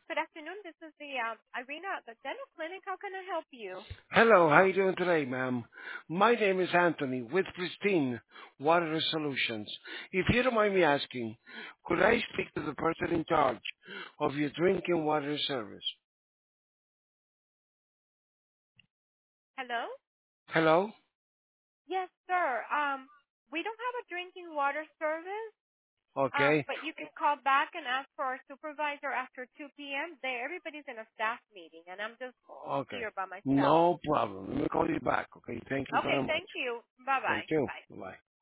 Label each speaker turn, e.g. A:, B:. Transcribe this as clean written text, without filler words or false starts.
A: Good afternoon. This is the Irina at the dental clinic. How can I help you?
B: Hello, how are you doing today, ma'am? My name is Anthony with Pristine Water Solutions. If you don't mind me asking, could I speak to the person in charge of your drinking water service?
A: Hello?
B: Hello?
A: Yes, sir. We don't have a drinking water service,
B: Okay,
A: but you can call back and ask for our supervisor after 2 p.m. Everybody's in a staff meeting, and I'm just
B: okay.
A: here by myself.
B: No problem. Let me call you back, okay? Thank you
A: Okay,
B: very much.
A: thank you.
B: Thank
A: Bye-bye.
B: you.
A: Bye.
B: Bye.